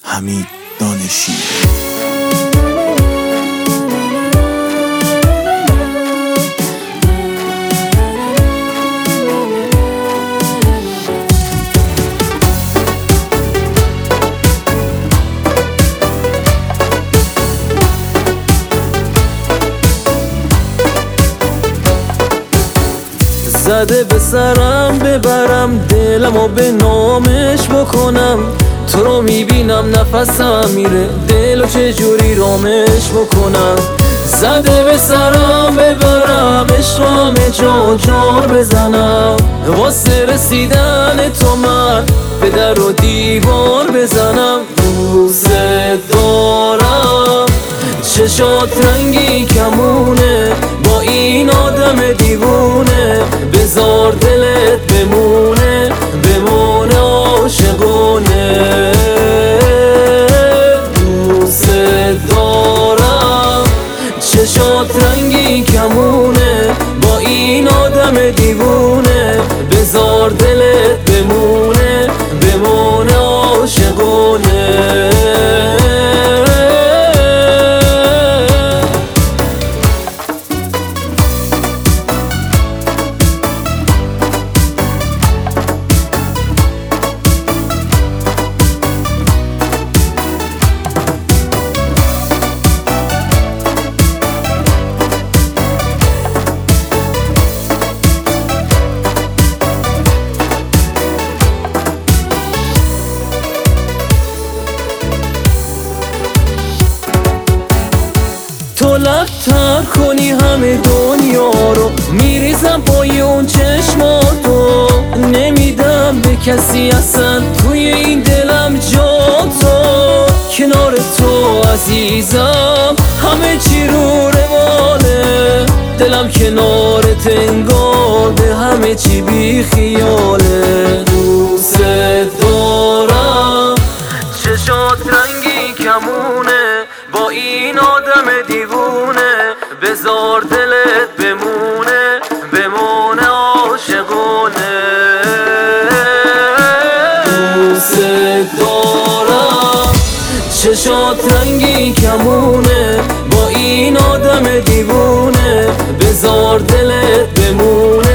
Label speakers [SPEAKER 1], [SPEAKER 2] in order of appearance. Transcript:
[SPEAKER 1] حمید دانشی.
[SPEAKER 2] زده به سرم ببرم دلمو به نامش بکنم، تو رو میبینم نفسم میره دلو چجوری رامش بکنم. زده به سرم ببرم عشقم جا جار بزنم، واسه رسیدن تو من به در و دیوار بزنم. دوست دارم چشات رنگی کمونه با این آدم دیوونه، بذار دلت بمونه بمونه عاشقونه. دوست دارم چشات رنگی کمونه با این آدم دیوونه، بذار دلت بمونه بمونه عاشقونه. تو لب‌تر کنی همه دنیا رو، میریزم پای اون چشماتو، نمیدم به کسی اصلا توی این دلم جا تو. کنار تو عزیزم همه چی رو رواله، دلم کنارت انگار به همه چی بی خیاله. دوست دارم چشات رنگی کمونه با این آدم دیوونه، بذار دلت بمونه بمونه عاشقونه. دوست دارم چشات رنگی کمونه با این آدم دیوونه، بذار دلت بمونه